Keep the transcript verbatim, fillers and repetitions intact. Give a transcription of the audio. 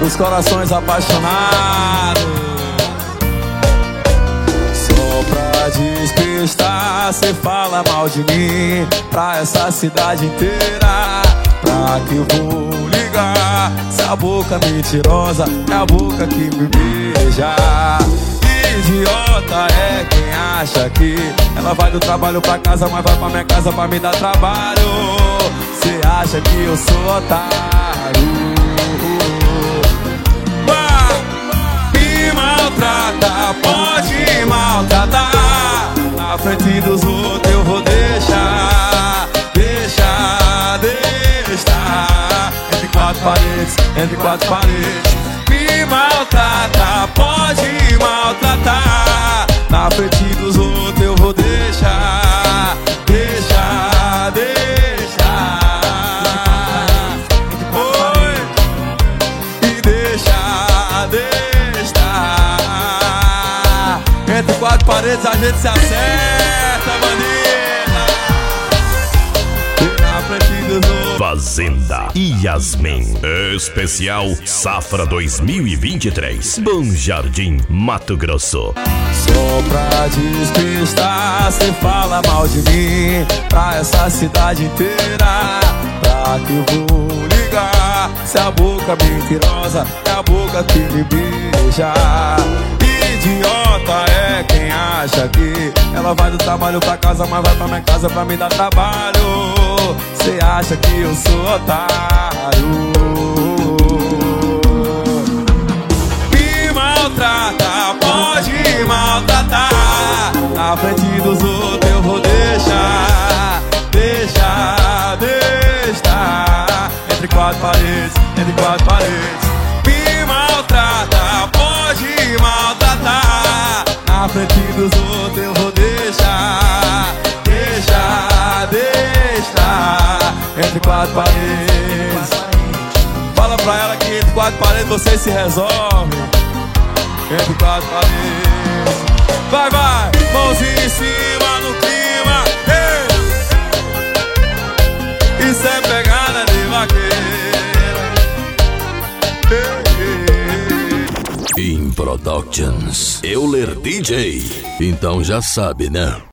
dos corações apaixonados. Só pra despistar, cê fala mal de mim pra essa cidade inteira. Pra que eu vou ligar se a boca mentirosa é a boca que me beija? Idiota é quem acha que ela vai do trabalho pra casa, mas vai pra minha casa pra me dar trabalho. Cê acha que eu sou otário? Me maltrata, pode maltratar. Na frente dos outros eu vou deixar, deixar, deixar. Entre quatro paredes, entre quatro paredes. Me maltrata, pode maltratar. Na frente dos outros eu vou deixar, deixar, deixar. Oi, e deixar, deixar. Entre quatro paredes a gente se acerta, bandida. Na frente dos outros. Fazenda Yasmin Especial Safra dois mil e vinte e três, Bom Jardim, Mato Grosso. Só pra despistar, cê fala mal de mim pra essa cidade inteira. Pra que eu vou ligar se a boca mentirosa é a boca que me beija? Idiota é quem acha que ela vai do trabalho pra casa, mas vai pra minha casa pra me dar trabalho. Cê acha que eu sou otário? Me maltrata, pode maltratar. Na frente dos outros eu vou deixar, deixar, deixar. Entre quatro paredes, entre quatro paredes. Me maltrata, pode maltratar. Na frente dos outros eu vou deixar, deixar, deixar. Entre quatro paredes. Fala pra ela que entre quatro paredes vocês se resolvem. Entre quatro paredes. Vai, vai, mãozinha em cima no clima. Hey. Isso é pegada de vaqueira. Hey, hey. In Productions, Euler D J. Então já sabe, né?